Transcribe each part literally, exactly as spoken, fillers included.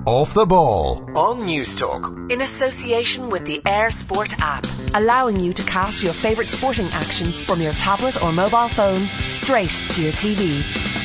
Off the Ball on Newstalk. In association with the Air Sport app, allowing you to cast your favourite sporting action from your tablet or mobile phone straight to your T V.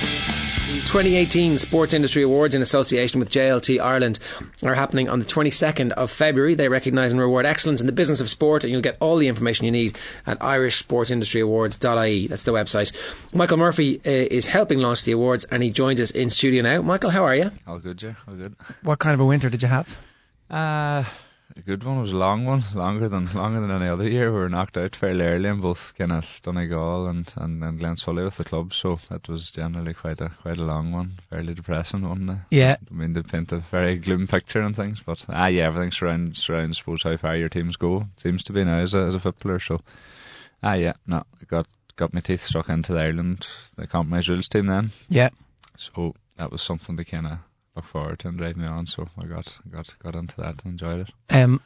twenty eighteen Sports Industry Awards in association with J L T Ireland are happening on the twenty-second of February. They recognise and reward excellence in the business of sport, and you'll get all the information you need at irish sports industry awards dot I E. That's the website. Michael Murphy uh, is helping launch the awards, and he joins us in studio now. Michael, how are you? All good, yeah, all good. What kind of a winter did you have? Uh, a good one. It was a long one, longer than longer than any other year. We were knocked out fairly early in both kind of Donegal and, and, and Glensully with the club, so that was generally quite a quite a long one, fairly depressing one. Uh, Yeah. I mean, they paint a very gloomy picture and things, but ah, yeah, everything surrounds, surrounds, I suppose, how far your teams go. It seems to be now as a, as a footballer, so ah, yeah, no, I got, got my teeth stuck into the Ireland, the compromise rules team then. Yeah. So that was something to kind of look forward to and drive me on, so I got got got into that and enjoyed it. Um,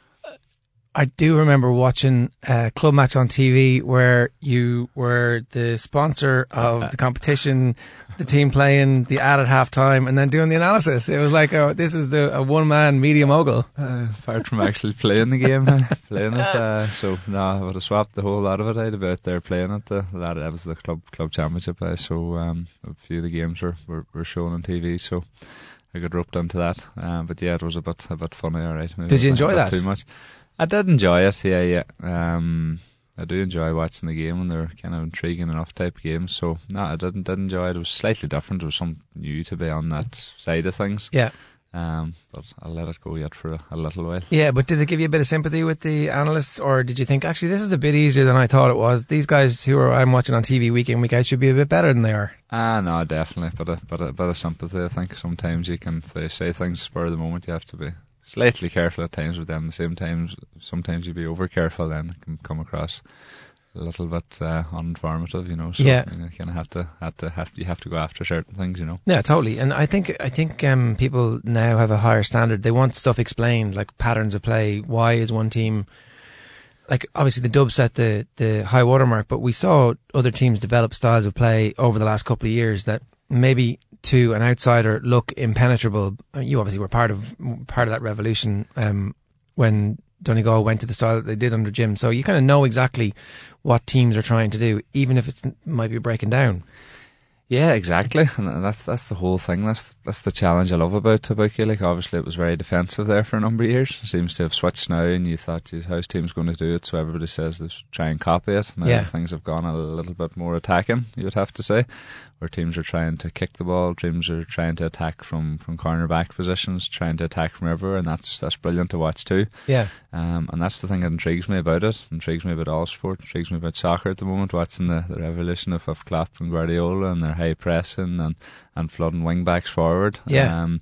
I do remember watching a club match on T V where you were the sponsor of the competition, the team playing, the ad at half time, and then doing the analysis. It was like, oh, this is the a one-man media mogul. Uh, apart from actually playing the game, uh, playing it, uh, so no, I would have swapped the whole lot of it out about there playing it. The, that, that was the club club championship, uh, so um, a few of the games were, were, were shown on T V, so I got roped into that. Um, but yeah, it was a bit a bit funny, alright. Did you enjoy that? Too much. I did enjoy it, yeah, yeah. Um, I do enjoy watching the game, and they're kind of intriguing enough type games. So, no, I didn't did enjoy it. It was slightly different. It was something new to be on that side of things. Yeah. Um, but I'll let it go yet for a, a little while. Yeah, but did it give you a bit of sympathy with the analysts, or did you think, actually, this is a bit easier than I thought it was? These guys who are I'm watching on T V week in, week out should be a bit better than they are. Ah, no, definitely. But a, but a bit of sympathy, I think. Sometimes you can they say things spur of the moment. You have to be slightly careful at times with them. At the same time, sometimes you be over careful, then it can come across a little bit uh, uninformative, you know. So yeah. you kind of have to have to have you have to go after certain things, you know. Yeah, totally. And I think I think um, people now have a higher standard. They want stuff explained, like patterns of play. Why is one team like? Obviously, the Dubs set the the high watermark, but we saw other teams develop styles of play over the last couple of years that maybe to an outsider look impenetrable. You obviously were part of part of that revolution um, when Donegal went to the style that they did under Jim. So you kind of know exactly what teams are trying to do, even if it might be breaking down. Yeah, exactly, and that's that's the whole thing. That's that's the challenge I love about about Gaelic. Obviously, it was very defensive there for a number of years. It seems to have switched now, and you thought, geez, how's teams going to do it? So everybody says they try and copy it. Now yeah. things have gone a little bit more attacking, you would have to say, where teams are trying to kick the ball, teams are trying to attack from, from cornerback positions, trying to attack from everywhere, and that's that's brilliant to watch too. Yeah, um, and that's the thing that intrigues me about it. Intrigues me about all sport. Intrigues me about soccer at the moment. Watching the, the revolution of, of Klopp and Guardiola and their high pressing and, and flooding wing backs forward. Yeah. Um,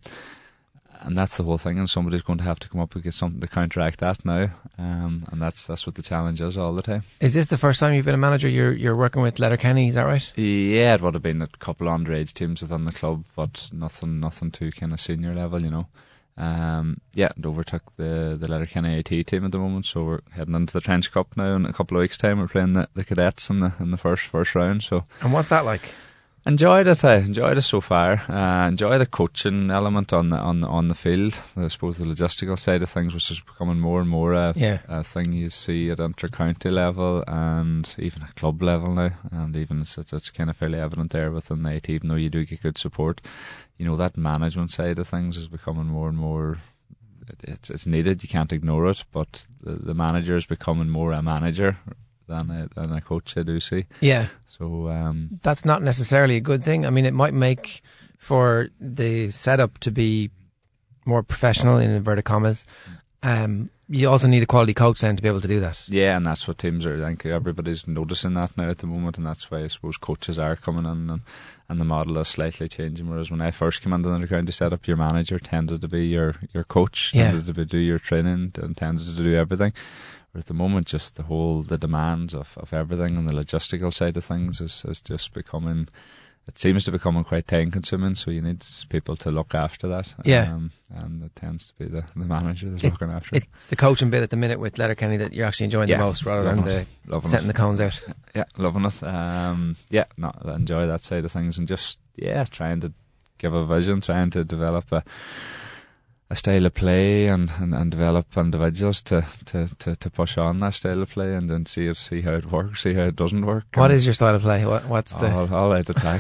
and that's the whole thing, and somebody's going to have to come up with something to counteract that now. Um, and that's that's what the challenge is all the time. Is this the first time you've been a manager? You're you're working with Letterkenny, is that right? Yeah, it would have been a couple of underage teams within the club, but nothing nothing too kind of senior level, you know. Um, yeah, it overtook the, the Letterkenny A T team at the moment, so we're heading into the Trench Cup now in a couple of weeks' time. We're playing the, the cadets in the in the first first round. So, and what's that like? Enjoyed it. I enjoyed it so far. Uh, enjoy the coaching element on the on the, on the field. I suppose the logistical side of things, which is becoming more and more a, yeah. a thing you see at inter-county level and even at club level now. And even it's, it's, it's kind of fairly evident there within the A T, even though you do get good support. You know, that management side of things is becoming more and more. It's it's needed. You can't ignore it. But the, the manager is becoming more a manager than a, than a coach, I do see. Yeah. So um, that's not necessarily a good thing. I mean, it might make for the setup to be more professional, in inverted commas. Um, you also need a quality coach then to be able to do that. Yeah, and that's what teams are. I think everybody's noticing that now at the moment, and that's why I suppose coaches are coming in, and, and the model is slightly changing. Whereas when I first came into the underground setup, your manager tended to be your, your coach, tended yeah. to be, do your training, and tended to do everything. At the moment, just the whole the demands of, of everything and the logistical side of things is, is just becoming. It seems to be becoming quite time consuming, so you need people to look after that. Yeah, um, and it tends to be the, the manager that's it, looking after it. It's the coaching bit at the minute with Letterkenny that you're actually enjoying yeah, the most, rather than the setting it. the cones out. Yeah, loving it. Um, yeah, no, I enjoy that side of things, and just yeah, trying to give a vision, trying to develop a. a style of play and, and, and develop individuals to, to, to, to push on that style of play and then see it, see how it works, see how it doesn't work. What and is your style of play? What, what's the all, all out attack?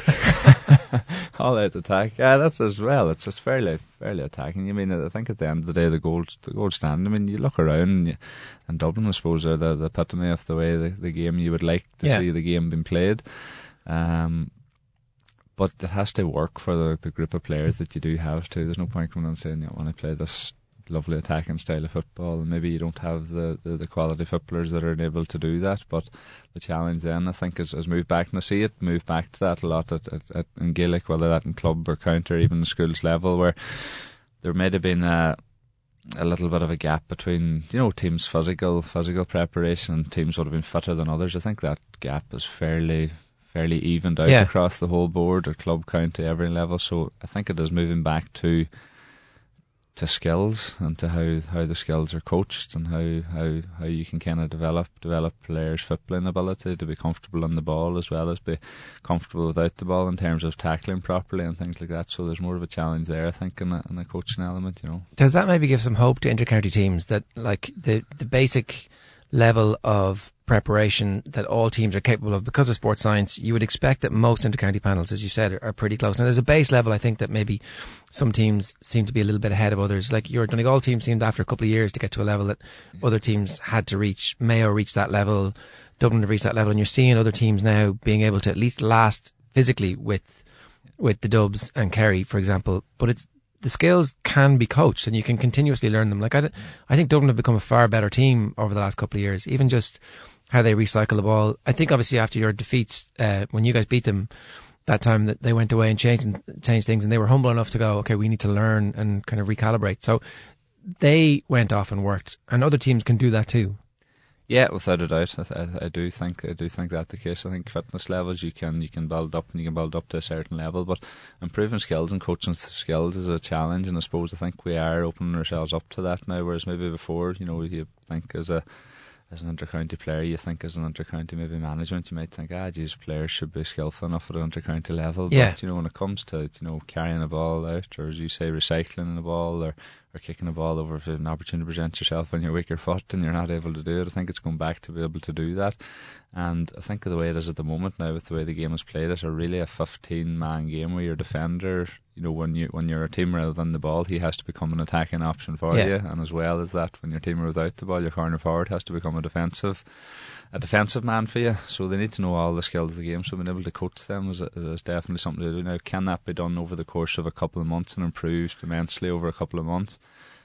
All out attack. Yeah, that's as well. It's just fairly fairly attacking. I mean, I think at the end of the day, the gold the gold standard. I mean, you look around and, you, and Dublin, I suppose, are the, the epitome of the way the, the game you would like to Yeah. see the game being played. Um, but it has to work for the, the group of players that you do have to. There's no point coming and saying, you know, when I play this lovely attacking style of football, and maybe you don't have the, the, the quality footballers that are able to do that. But the challenge then, I think, is, is move back, and I see it move back to that a lot at, at, at in Gaelic, whether that in club or county or even schools level, where there may have been a a little bit of a gap between, you know, teams' physical physical preparation and teams would have been fitter than others. I think that gap is fairly fairly evened out Yeah. across the whole board at club, county, every level. So I think it is moving back to to skills and to how, how the skills are coached and how, how, how you can kind of develop develop players' footballing ability to be comfortable on the ball as well as be comfortable without the ball in terms of tackling properly and things like that. So there's more of a challenge there, I think, in a, in a coaching element, you know. Does that maybe give some hope to intercounty teams that, like, the the basic level of preparation that all teams are capable of because of sports science, you would expect that most intercounty panels, as you said, are, are pretty close. Now, there's a base level, I think, that maybe some teams seem to be a little bit ahead of others. Like your Donegal team seemed after a couple of years to get to a level that other teams had to reach. Mayo reached that level, Dublin have reached that level, and you're seeing other teams now being able to at least last physically with with the Dubs and Kerry, for example. But it's the skills can be coached and you can continuously learn them. Like I, I think Dublin have become a far better team over the last couple of years, even just how they recycle the ball. I think obviously after your defeats, uh, when you guys beat them that time, that they went away and changed, changed things, and they were humble enough to go, okay, we need to learn and kind of recalibrate. So they went off and worked, and other teams can do that too. Yeah, without a doubt, I, I, I do think I do think that's the case. I think fitness levels you can you can build up and you can build up to a certain level, but improving skills and coaching skills is a challenge. And I suppose I think we are opening ourselves up to that now, whereas maybe before, you know, you think as a as an inter-county player, you think as an inter-county maybe management, you might think, ah, geez, players should be skillful enough at an inter-county level. Yeah. But, you know, when it comes to, you know, carrying a ball out, or as you say, recycling the ball, or, or kicking a ball over if an opportunity presents yourself on your weaker foot and you're not able to do it, I think it's going back to be able to do that. And I think the way it is at the moment now, with the way the game is played, it's a really a fifteen-man game where your defender, you know, when you when you're a team rather than the ball, he has to become an attacking option for Yeah. you, and as well as that, when your team are without the ball, your corner forward has to become a defensive, a defensive man for you. So they need to know all the skills of the game. So being able to coach them is, is definitely something to do. Now, can that be done over the course of a couple of months and improved immensely over a couple of months?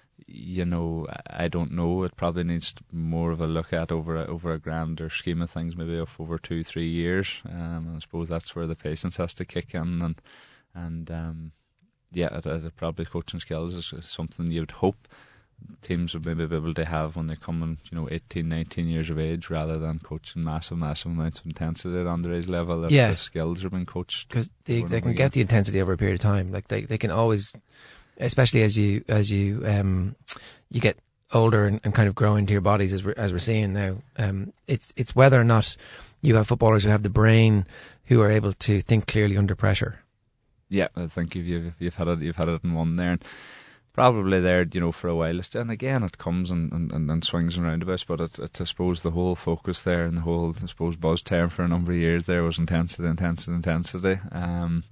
You know, I don't know. It probably needs more of a look at over a, over a grander scheme of things, maybe of over two, three years. Um, and I suppose that's where the patience has to kick in, and and um, yeah, it, it probably coaching skills is, is something you'd hope teams would maybe be able to have when they're coming, you know, eighteen, nineteen years of age, rather than coaching massive, massive amounts of intensity at underage level. If Yeah. the skills are being coached, Because they, over they and can over get again. the intensity over a period of time. Like they, they can always, especially as you as you um you get older and, and kind of grow into your bodies, as we're as we're seeing now. Um, it's it's whether or not you have footballers who have the brain, who are able to think clearly under pressure. Yeah, I think you've you've, you've had it you've had it in one there, and probably there, you know, for a while. And again, it comes and, and, and swings and roundabouts, but it's, it's I suppose the whole focus there and the whole I suppose buzz term for a number of years there was intensity, intensity, intensity. Um,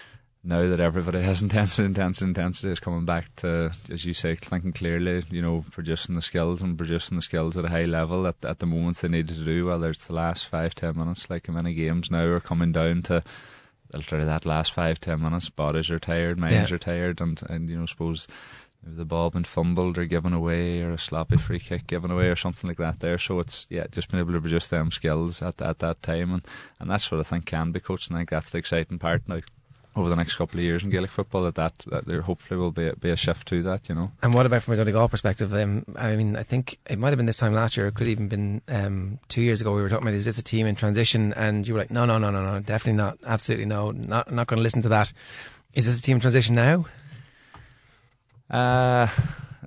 now that everybody has intensity, intensity, intensity, is coming back to, as you say, thinking clearly, you know, producing the skills and producing the skills at a high level at, at the moments they needed to do, whether it's the last five, ten minutes, like many games now are coming down to literally that last five, ten minutes. Bodies are tired, minds Yeah. are tired, and, and you know, suppose the ball been fumbled or given away, or a sloppy free kick given away, or something like that there. So it's, yeah, just being able to produce them skills at, at that time, and, and that's what I think can be coached, and I think that's the exciting part now over the next couple of years in Gaelic football, that, that, that there hopefully will be a, be a shift to that, you know. And what about from a Donegal perspective? Um, I mean, I think it might have been this time last year, it could have even been um, two years ago. We were talking about, is this a team in transition? And you were like, no, no, no, no, no, definitely not. Absolutely no. Not not going to listen to that. Is this a team in transition now? Uh,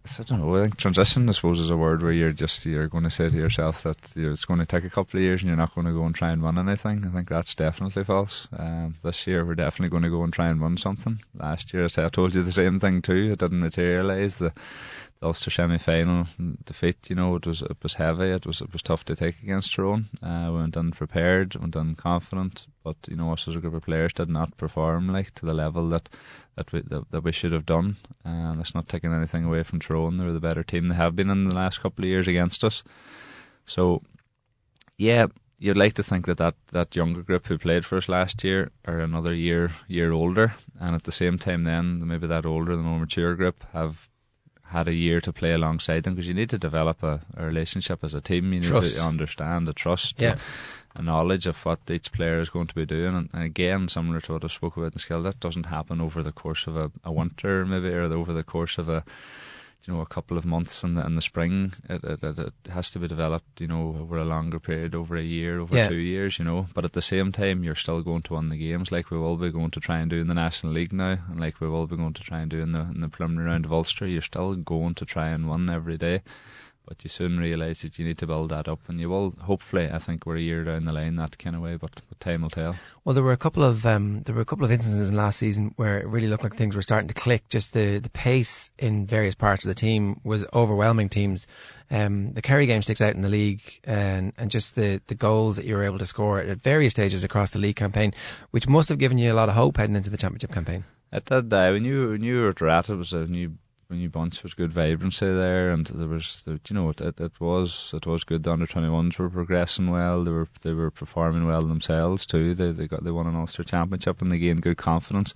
I don't know. I think transition, I suppose, is a word where you're just you're going to say to yourself that you're, it's going to take a couple of years and you're not going to go and try and win anything. I think that's definitely false. Um, this year we're definitely going to go and try and win something. Last year, I told you the same thing too. It didn't materialise. The, the Ulster semi-final defeat, you know, it was it was heavy. It was it was tough to take against Tyrone. Uh, we went in prepared, went in confident, but you know, us as a group of players did not perform like to the level that that we that, that we should have done. And uh, that's not taking anything away from Tyrone. They were the better team. They have been in the last couple of years against us. So, yeah, you'd like to think that, that that younger group who played for us last year are another year year older, and at the same time, then maybe that older, the more mature group have had a year to play alongside them, because you need to develop a, a relationship as a team. You need trust. to understand the trust, yeah. a, a knowledge of what each player is going to be doing. And, and again, similar to what I spoke about in skill, that doesn't happen over the course of a, a winter, maybe, or over the course of a, you know, a couple of months in the, in the spring. It, it, it has to be developed, you know, over a longer period, over a year, over yeah. two years, you know. But at the same time, you're still going to win the games, like we will be going to try and do in the National League now, and like we will be going to try and do in the in the preliminary round of Ulster. You're still going to try and win every day. But you soon realise that you need to build that up, and you will. Hopefully, I think we're a year down the line that kind of way, but, but time will tell. Well, there were a couple of um, there were a couple of instances in last season where it really looked like things were starting to click. Just the, the pace in various parts of the team was overwhelming teams. Um, the Kerry game sticks out in the league, and and just the, the goals that you were able to score at various stages across the league campaign, which must have given you a lot of hope heading into the championship campaign. It did. Uh, when you when you were at Rat, it was a new. A new bunch, was good vibrancy there, and there was, there, you know, it, it, it was it was good. The under twenty-ones were progressing well. They were they were performing well themselves too. They they got they won an Ulster championship and they gained good confidence.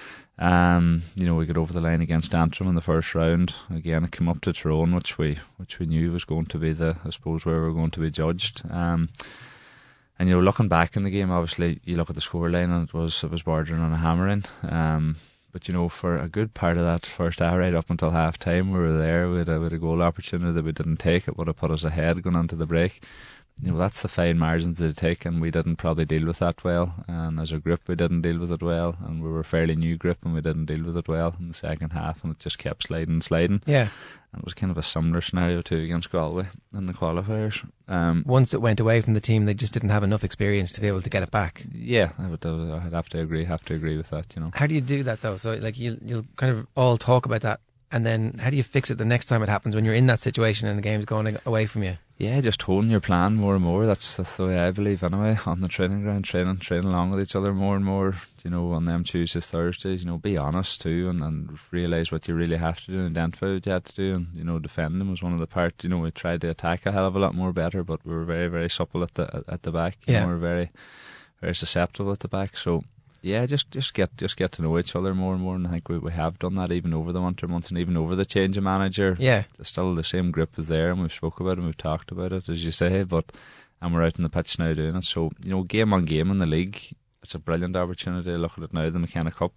Um, you know, we got over the line against Antrim in the first round. Again, it came up to Tyrone, which we which we knew was going to be the, I suppose, where we were going to be judged. Um, and you know, looking back in the game, obviously you look at the scoreline and it was it was bordering on a hammering. Um. But, you know, for a good part of that first hour, right up until half time, we were there. We had, a, we had a goal opportunity that we didn't take. It would have put us ahead going into the break. You know, that's the fine margins to take, and we didn't probably deal with that well. And as a group, we didn't deal with it well. And we were a fairly new group, and we didn't deal with it well in the second half. And it just kept sliding and sliding. Yeah. And it was kind of a similar scenario, too, against Galway in the qualifiers. Um, Once it went away from the team, they just didn't have enough experience to be able to get it back. Yeah, I would, I'd have to agree, have to agree with that, you know. How do you do that, though? So, like, you'll, you'll kind of all talk about that, and then how do you fix it the next time it happens when you're in that situation and the game's going away from you? Yeah, just honing your plan more and more. That's, that's the way I believe anyway. On the training ground, training, training along with each other more and more. You know, on them Tuesdays, Thursdays. You know, be honest too, and, and realise what you really have to do, and identify what you have to do, and you know, defending was one of the parts. You know, we tried to attack a hell of a lot more better, but we were very, very supple at the at the back. You yeah, know, we were very, very susceptible at the back. So. Yeah, just just get just get to know each other more and more, and I think we, we have done that even over the winter months, and even over the change of manager. Yeah, still the same group is there, and we've spoke about it, and we've talked about it, as you say. But and we're out in the pitch now doing it. So you know, game on game in the league, it's a brilliant opportunity. Look at it now, the McKenna Cup.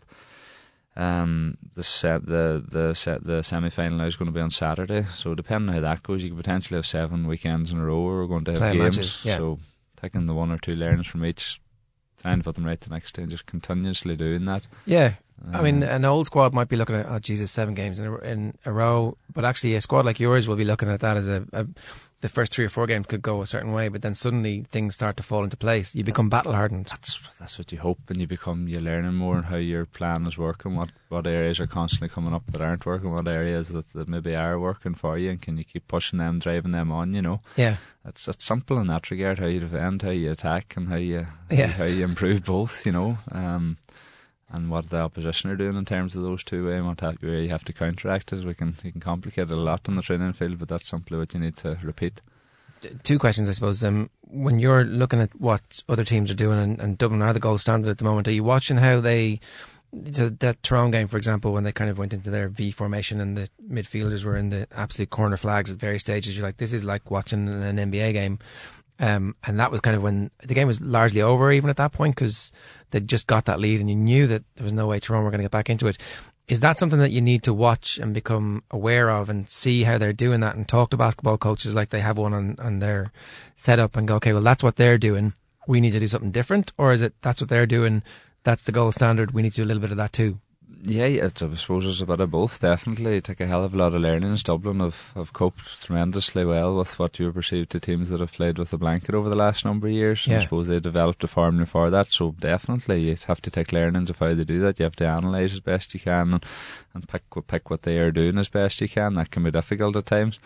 Um, the set, the the set, the semi final now is going to be on Saturday. So depending on how that goes, you could potentially have seven weekends in a row where we're going to have Play games. Matches, yeah. So taking the one or two learnings from each, trying to put them right the next day, and just continuously doing that. Yeah, um, I mean, an old squad might be looking at, oh Jesus, seven games in a, in a row, but actually a squad like yours will be looking at that as a, a the first three or four games could go a certain way, but then suddenly things start to fall into place. You become battle hardened. That's that's what you hope, and you become you're learning more on how your plan is working, what what areas are constantly coming up that aren't working, what areas that, that maybe are working for you, and can you keep pushing them, driving them on, you know. Yeah. It's it's simple in that regard, how you defend, how you attack, and how you yeah. how you improve both, you know. Um and what the opposition are doing in terms of those two way, and what where you have to counteract it. We can you can complicate it a lot on the training field, but that's simply what you need to repeat. Two questions, I suppose. Um, when you're looking at what other teams are doing, and, and Dublin are the gold standard at the moment, are you watching how they, so that Tyrone game, for example, when they kind of went into their V formation and the midfielders were in the absolute corner flags at various stages, you're like, this is like watching an N B A game. Um, and that was kind of when the game was largely over even at that point, because they'd just got that lead and you knew that there was no way Tyrone were going to get back into it. Is that something that you need to watch and become aware of and see how they're doing that, and talk to basketball coaches like they have one on, on their setup and go, okay, well, that's what they're doing, we need to do something different? Or is it that's what they're doing, that's the gold standard, we need to do a little bit of that too? Yeah, it's, I suppose it's a bit of both, definitely. You take a hell of a lot of learnings. Dublin have, have coped tremendously well with what you perceive to teams that have played with the blanket over the last number of years. Yeah. I suppose they developed a formula for that, so definitely you have to take learnings of how they do that. You have to analyse as best you can and, and pick, pick what they are doing as best you can. That can be difficult at times.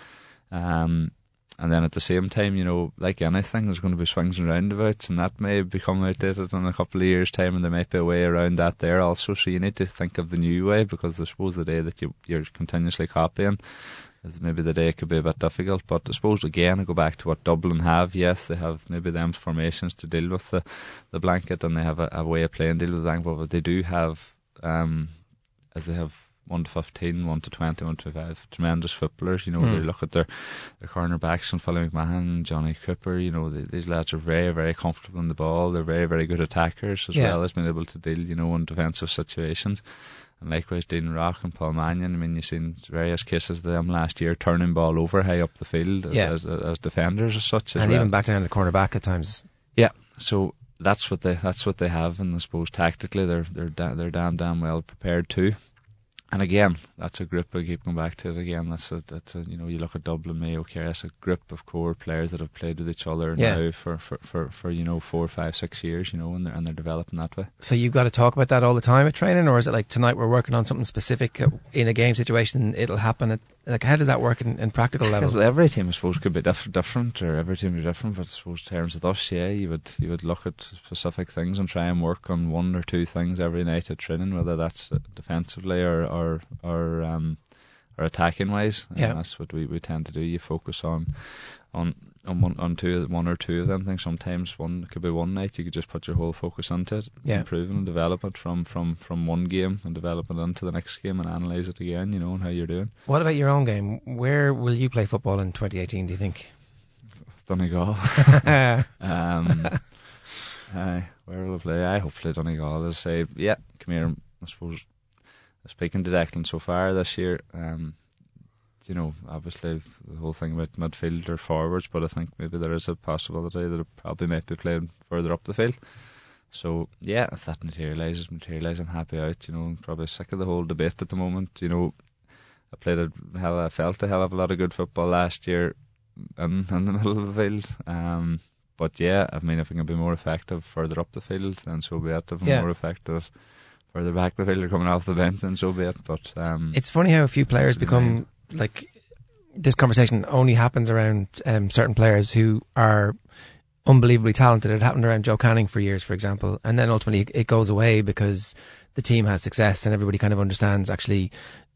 Um, And then at the same time, you know, like anything, there's going to be swings and roundabouts, and that may become outdated in a couple of years' time, and there might be a way around that there also. So you need to think of the new way, because I suppose the day that you, you're continuously copying is maybe the day it could be a bit difficult. But I suppose, again, I go back to what Dublin have. Yes, they have maybe them formations to deal with the, the blanket, and they have a, a way of playing deal with the blanket, but they do have, um, as they have, one to fifteen, one to twenty, one to five, tremendous footballers. You know, mm. they look at their, their cornerbacks and Philly McMahon, Johnny Cooper. You know, they, these lads are very, very comfortable in the ball. They're very, very good attackers, as yeah. well as being able to deal, you know, in defensive situations. And likewise, Dean Rock and Paul Mannion. I mean, you've seen various cases of them last year turning ball over high up the field as, yeah. as, as, as defenders as such. As and well. even back down to the cornerback at times. Yeah, so that's what they that's what they have, and I suppose tactically they're they're da- they're damn damn well prepared too. And again, that's a group, I keep going back to it again, that's a, that's a, you know, you look at Dublin, Mayo, Kerry, that's a group of core players that have played with each other yeah. now for, for, for, for, you know, four, five, six years, you know, and they're, and they're developing that way. So you've got to talk about that all the time at training, or is it like tonight we're working on something specific in a game situation, it'll happen at, like, how does that work in, in practical level? Well, every team, I suppose, could be diff- different, or every team is different, but I suppose in terms of us, yeah, you would you would look at specific things and try and work on one or two things every night at training, whether that's defensively or or, or um, or attacking wise. And yeah. that's what we, we tend to do. You focus on on on one on two one or two of them things. Sometimes one could be one night you could just put your whole focus into it, yeah. improving and develop it from, from, from one game and develop it into the next game and analyse it again, you know, and how you're doing. What about your own game? Where will you play football in twenty eighteen, do you think? Donegal. um, uh, where will I play? I hopefully Donegal. As I say, yeah, come here. I suppose speaking to Declan so far this year, um, you know, obviously the whole thing about midfield or forwards, but I think maybe there is a possibility that it probably might be played further up the field. So yeah, if that materialises, materialises, I'm happy out. You know, I'm probably sick of the whole debate at the moment. You know, I played a hell, I felt a hell of a lot of good football last year in, in the middle of the field. Um, but yeah, I mean, if I can be more effective further up the field, then so be it. If I'm yeah. more effective further back the field or coming off the bench, then so be it. But um, it's funny how a few players become. Like, this conversation only happens around um, certain players who are unbelievably talented. It happened around Joe Canning for years, for example, and then ultimately it goes away because the team has success and everybody kind of understands actually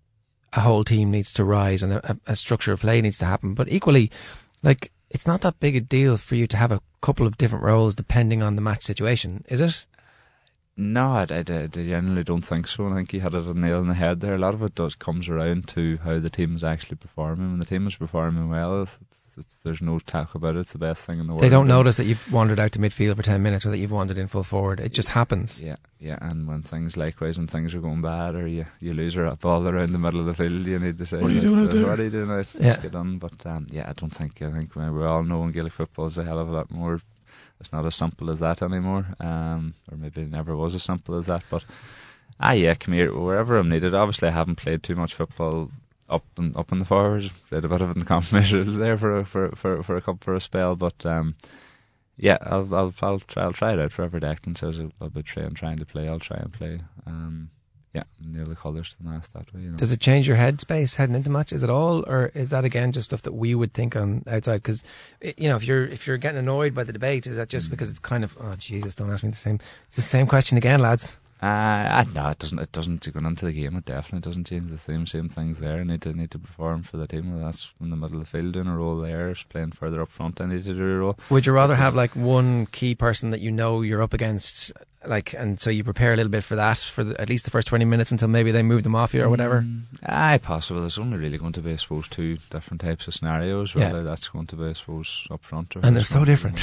a whole team needs to rise and a, a structure of play needs to happen. But equally, like, it's not that big a deal for you to have a couple of different roles depending on the match situation, is it? No, I, I, I genuinely don't think so. I think he had it a nail in the head there. A lot of it does comes around to how the team is actually performing. When the team is performing well, it's, it's, there's no talk about it. It's the best thing in the world. They don't notice that you've wandered out to midfield for ten minutes or that you've wandered in full forward. It just happens. Yeah, yeah. And when things, likewise, when things are going bad or you, you lose a ball around the middle of the field, you need to say, what are you doing out there? What are you doing out? Yeah. Get on. But um, yeah, I don't think, I think we all know in Gaelic football is a hell of a lot more. It's not as simple as that anymore, um, or maybe it never was as simple as that. But ah, yeah, come here wherever I'm needed. Obviously, I haven't played too much football up and up in the forwards. Played a bit of it in the confirmation there for a, for for for a couple for a spell. But um, yeah, I'll I'll I'll try I'll try it out. Wherever Declan says I'll be trying trying to play, I'll try and play. Um, yeah, nail the colours to the mast that way. You know. Does it change your headspace heading into matches at all, or is that again just stuff that we would think on outside? Because you know, if you're if you're getting annoyed by the debate, is that just mm. because it's kind of oh Jesus, don't ask me the same. It's the same question again, lads. Uh, no, it doesn't. It doesn't go into the game. It definitely doesn't change the same same things there. I need to need to perform for the team. Well, that's in the middle of the field doing a role there. Playing further up front, I need to do a role. Would you rather have like one key person that you know you're up against, like, and so you prepare a little bit for that for the, at least the first twenty minutes until maybe they move them off you or whatever? Mm, aye, possible. There's only really going to be, I suppose, two different types of scenarios. Whether yeah. that's going to be, I suppose, up front or and they're so different.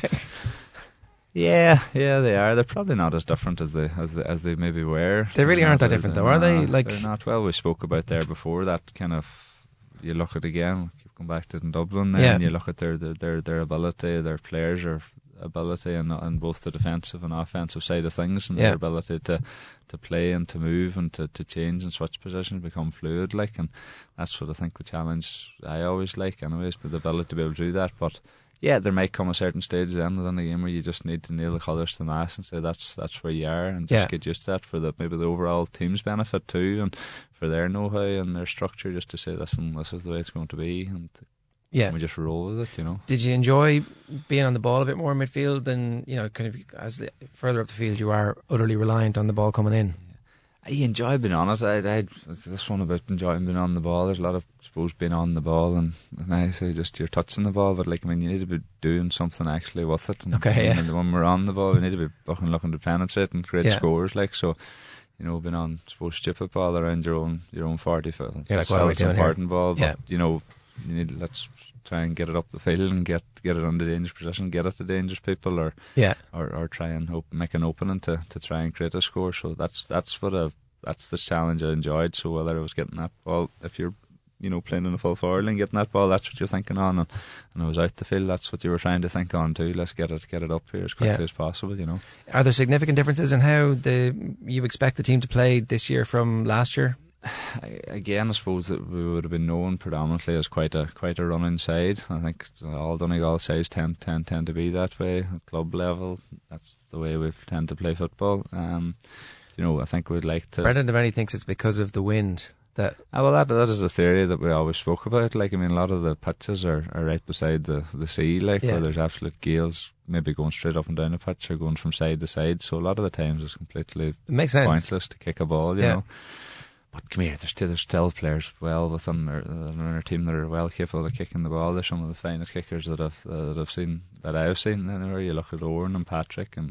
Yeah, yeah, they are. They're probably not as different as they as they, as they maybe were. They really they're aren't not, that different, though, not, are they? Like, they're not. Well, we spoke about there before that kind of. You look at again. Keep going back to it in Dublin. Then yeah. you look at their, their their their ability. Their players are ability in, in both the defensive and offensive side of things, and Yeah. their ability to, to play and to move and to, to change and switch positions, become fluid, like, and that's what I think the challenge I always like, anyways, but the ability to be able to do that. But yeah, there might come a certain stage at the end of the game where you just need to nail the colours to the mast and say that's that's where you are, and just Yeah. get used to that for the maybe the overall team's benefit too, and for their know-how and their structure, just to say, listen, this is the way it's going to be, and Yeah. we just roll with it, you know. Did you enjoy being on the ball a bit more in midfield than, you know, kind of as the, further up the field you are utterly reliant on the ball coming in? I enjoy being on it. I, I, this one about enjoying being on the ball. There's a lot of, I suppose, being on the ball, and, and I say just you're touching the ball, but like, I mean, you need to be doing something actually with it. And, Okay, yeah. and when we're on the ball, we need to be looking, looking to penetrate and create Yeah. scores. Like, so, you know, being on, I suppose, stupid ball around your own, your own forty. You're like, what are we it's an doing here? important ball, but Yeah. you know, you need let's try and get it up the field and get get it under dangerous position, get it to dangerous people, or Yeah. or, or try and hope, make an opening to, to try and create a score. So that's that's what I. That's the challenge I enjoyed. So whether I was getting that ball, if you're, you know, playing in a full forward line, getting that ball, that's what you're thinking on, and, and I was out the field, that's what you were trying to think on too. Let's get it, get it up here as quickly Yeah. as possible, you know. Are there significant differences in how the you expect the team to play this year from last year? I, again, I suppose that we would have been known predominantly as quite a quite a running side. I think all Donegal sides tend, tend tend to be that way at club level. That's the way we tend to play football. Um, you know, I think we'd like to. Brendan Devaney thinks it's because of the wind that. Ah, well, that that is a theory that we always spoke about. Like, I mean, a lot of the pitches are, are right beside the, the sea, like, Yeah. where there's absolute gales, maybe going straight up and down the pitch or going from side to side. So a lot of the times it's completely It makes sense. pointless to kick a ball, you Yeah. know. But come here, there's still, there's still players well within our, in our team that are well capable of kicking the ball. They're some of the finest kickers that I've uh, that I've seen, that I've seen anywhere. You look at Owen and Patrick and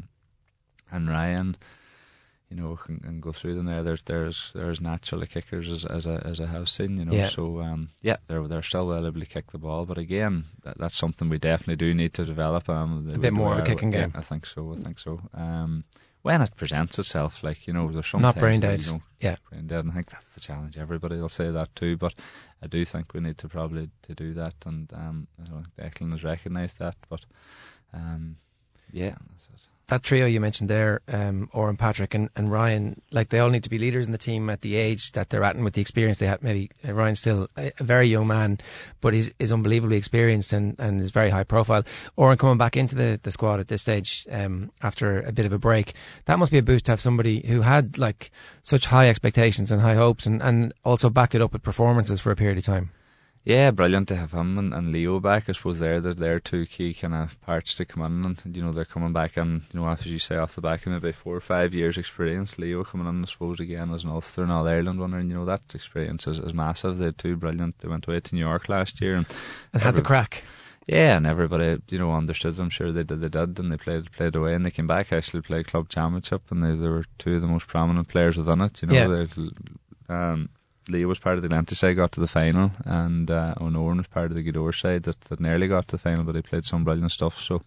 and Ryan. You know, and, and go through them there. There's there's there's naturally kickers as as I as I have seen. You know, Yeah. so um, yeah, they're they're still well able to kick the ball. But again, that, that's something we definitely do need to develop. Um, A bit more of a kicking yeah, game. I think so. I think so. Um, when it presents itself, like, you know, there's some Not times brain that, dead. you know, Yeah. brain dead. And I think that's the challenge. Everybody will say that too, but I do think we need to probably to do that. And um, I don't think Declan has recognised that. But um, yeah. That's it. That trio you mentioned there, um, Oren, Patrick and, and Ryan, like, they all need to be leaders in the team at the age that they're at and with the experience they have. Maybe uh, Ryan's still a, a very young man, but he's is unbelievably experienced and, and is very high profile. Oren coming back into the, the squad at this stage um, after a bit of a break, that must be a boost to have somebody who had like such high expectations and high hopes and, and also backed it up with performances for a period of time. Yeah, brilliant to have him and, and Leo back. I suppose they're the, they're two key kind of parts to come in, and you know, they're coming back in, you know, as you say, off the back of maybe four or five years experience. Leo coming in, I suppose, again as an Ulster and All Ireland winner, and you know, that experience is, is massive. They're two brilliant. They went away to New York last year and, And had the crack. yeah, and everybody, you know, understood. I'm sure they did. They did, and they played played away, and they came back actually played club championship, and they, they were two of the most prominent players within it. You know, Yeah. they, um. Leo was part of the Atlantic side, got to the final, and uh, Owen was part of the Gweedore side that, that nearly got to the final, but he played some brilliant stuff. So,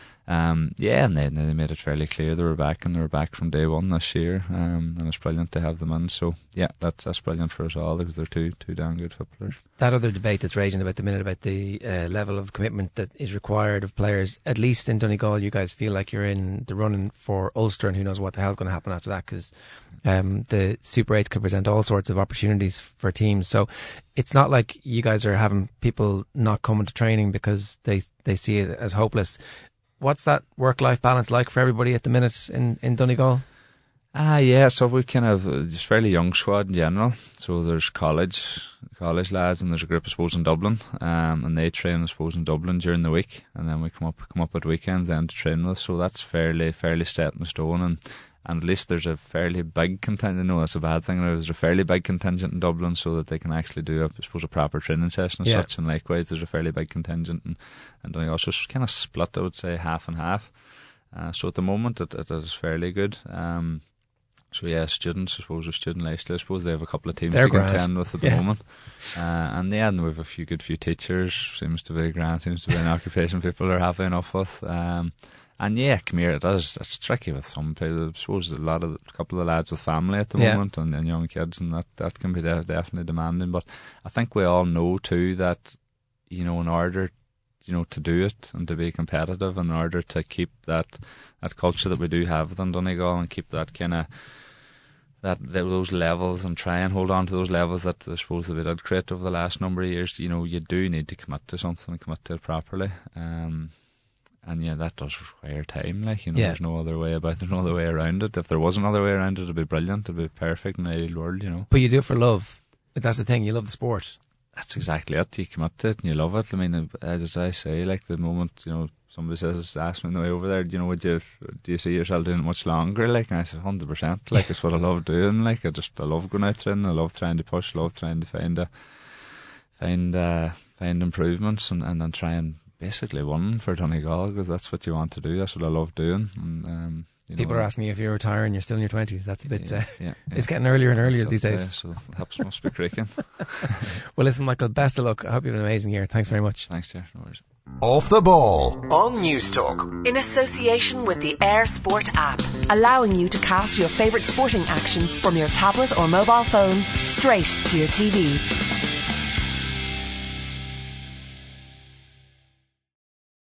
um, yeah, and then they made it fairly clear they were back, and they were back from day one this year, um, and it's brilliant to have them in. So, yeah, that's that's brilliant for us all because they're two two damn good footballers. That other debate that's raging about the minute about the uh, level of commitment that is required of players, at least in Donegal, you guys feel like you're in the running for Ulster, and who knows what the hell's going to happen after that, because um, the Super eights could present all sorts of opportunities for teams. So it's not like you guys are having people not coming to training because they, they see it as hopeless. What's that work-life balance like for everybody at the minute in, in Donegal? Ah, yeah, so we kind of uh, just fairly young squad in general. So there's college college lads, and there's a group, I suppose, in Dublin, um, and they train, I suppose, in Dublin during the week, and then we come up come up at weekends then to train with. So that's fairly fairly set in stone, and, and at least there's a fairly big contingent. I know that's a bad thing. There's a fairly big contingent in Dublin, so that they can actually do, a, I suppose, a proper training session as Yeah. such. And likewise, there's a fairly big contingent, and and they also kind of split, I would say, half and half. Uh, so at the moment, it, it is fairly good. Um, So yeah, students, I suppose, with student lifestyle, I suppose they have a couple of teams They're to grand. contend with at the Yeah. moment. Uh, and yeah, and we have a few good few teachers, seems to be grand, seems to be an occupation people are happy enough with. Um, and yeah, come here, it is, it's tricky with some people. I suppose a lot of, a couple of lads with family at the Yeah. moment, and, and young kids, and that, that can be de- definitely demanding. But I think we all know too that, you know, in order you know, to do it and to be competitive in order to keep that that culture that we do have within Donegal and keep that kind of that those levels and try and hold on to those levels that I suppose that we did create over the last number of years. You know, you do need to commit to something and commit to it properly. Um, and yeah, that does require time. Like, you know, Yeah. there's no other way about it, there's no other way around it. If there was another way around it, it'd be brilliant, it'd be perfect in the ideal world, you know. But you do it for love. That's the thing. You love the sport. That's exactly it. You commit to it and you love it. I mean, as I say, like the moment, you know, somebody says, ask me on the way over there, you know, would you, do you see yourself doing it much longer? Like, and I said, one hundred percent. Like, it's what I love doing. Like, I just, I love going out there and I love trying to push, love trying to find, a, find, uh, find improvements and, and, and try and basically win for Donegal, because that's what you want to do. That's what I love doing. And, um, you People know, are asking you if you're retiring. You're still in your twenties. That's a bit. yeah, Uh, yeah, yeah. It's getting earlier and earlier So, these days. uh, so the hips must be creaking. Well, listen, Michael. Best of luck. I hope you have an amazing year. Thanks very much. Thanks, Jeff. No worries. Off the Ball on News Talk. In association with the Air Sport app, allowing you to cast your favourite sporting action from your tablet or mobile phone straight to your T V.